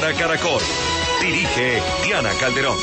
Hora Caracol. Dirige Diana Calderón.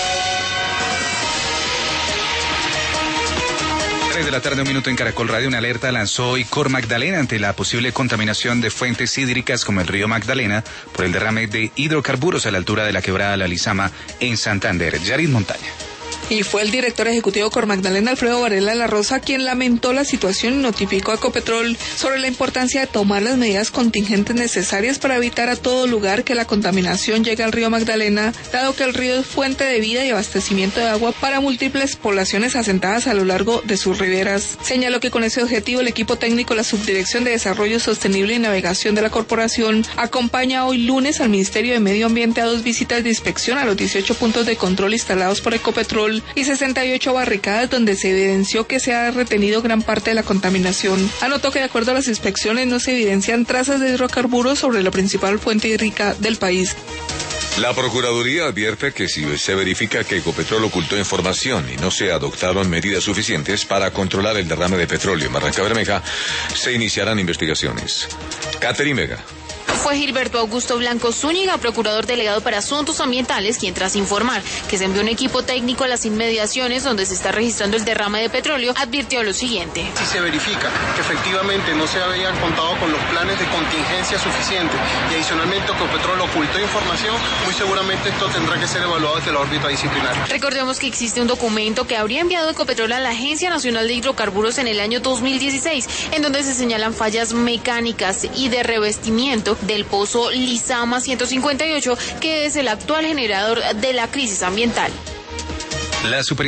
3 de la tarde, 1 minuto en Caracol Radio. Una alerta lanzó hoy Cor Magdalena ante la posible contaminación de fuentes hídricas como el río Magdalena por el derrame de hidrocarburos a la altura de la quebrada La Lizama en Santander. Yarid Montaña. Y fue el director ejecutivo Cor Magdalena, Alfredo Varela La Rosa, quien lamentó la situación y notificó a Ecopetrol sobre la importancia de tomar las medidas contingentes necesarias para evitar a todo lugar que la contaminación llegue al río Magdalena, dado que el río es fuente de vida y abastecimiento de agua para múltiples poblaciones asentadas a lo largo de sus riberas. Señaló que con ese objetivo el equipo técnico de la Subdirección de Desarrollo Sostenible y Navegación de la Corporación acompaña hoy lunes al Ministerio de Medio Ambiente a 2 visitas de inspección a los 18 puntos de control instalados por Ecopetrol y 68 barricadas donde se evidenció que se ha retenido gran parte de la contaminación. Anotó que de acuerdo a las inspecciones no se evidencian trazas de hidrocarburos sobre la principal fuente hídrica del país. La Procuraduría advierte que si se verifica que Ecopetrol ocultó información y no se adoptaron medidas suficientes para controlar el derrame de petróleo en Barranca Bermeja, se iniciarán investigaciones. Catherine Vega. Fue Gilberto Augusto Blanco Zúñiga, procurador delegado para asuntos ambientales, quien tras informar que se envió un equipo técnico a las inmediaciones donde se está registrando el derrame de petróleo, advirtió lo siguiente. Si se verifica que efectivamente no se habían contado con los planes de contingencia suficientes y adicionalmente Ecopetrol ocultó información, muy seguramente esto tendrá que ser evaluado desde la órbita disciplinaria. Recordemos que existe un documento que habría enviado Ecopetrol a la Agencia Nacional de Hidrocarburos en el año 2016, en donde se señalan fallas mecánicas y de revestimiento del pozo Lizama 158, que es el actual generador de la crisis ambiental. La